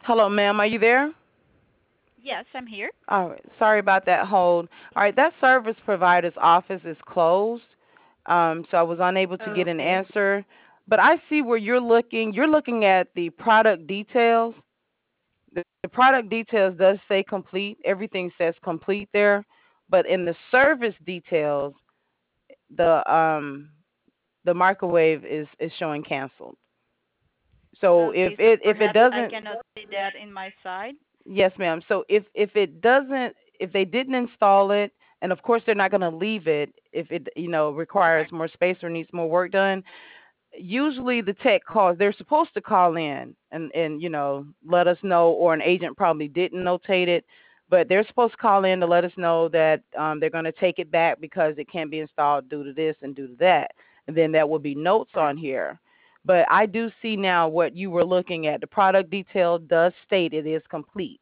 Hello, ma'am. Are you there? Yes, I'm here. All right. Sorry about that hold. All right. That service provider's office is closed. So I was unable to get an Okay. answer. But I see where you're looking. You're looking at the product details. The product details does say complete. Everything says complete there. But in the service details, the um the microwave is showing canceled. So Okay, so if it perhaps I doesn't, cannot see that in my side. yes, ma'am. So if it doesn't, if they didn't install it, and of course they're not going to leave it if it requires Correct. more space or needs more work done. Usually the tech calls. They're supposed to call in and let us know, or an agent probably didn't notate it, but they're supposed to call in to let us know that they're going to take it back because it can't be installed due to this and due to that, and then there will be notes Correct. on here. But I do see now what you were looking at. The product detail does state it is complete.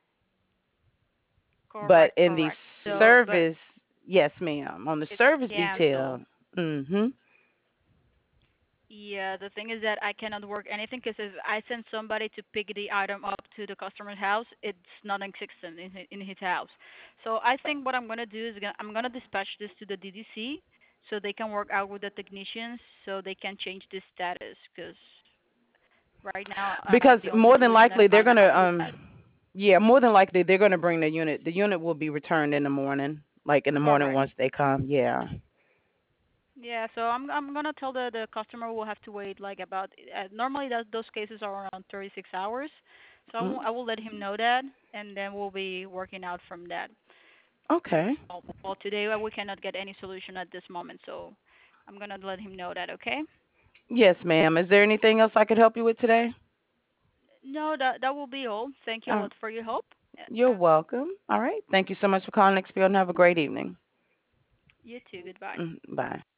But Correct. in the Correct. So, but service, yes, ma'am. On the it's service canceled. detail, mhm. Yeah, the thing is that I cannot work anything because if I send somebody to pick the item up to the customer's house, it's not existent in his house. So I think what I'm gonna do is I'm gonna dispatch this to the DDC so they can work out with the technicians so they can change this status. Because right now Because the only more than solution I likely they're find is gonna that. yeah, more than likely they're gonna bring the unit. The unit will be returned in the morning, like in the morning Correct. once they come. Yeah. Yeah, so I'm gonna tell the customer will have to wait like about normally that those cases are around 36 hours. So Mm. I will let him know that, and then we'll be working out from that. Okay. Well, today we cannot get any solution at this moment, so I'm gonna let him know that. Okay? Yes, ma'am. Is there anything else I could help you with today? No, that will be all. Thank you a Uh, lot for your help. you're welcome. All right. Thank you so much for calling XPO and have a great evening. You too. Goodbye. Bye.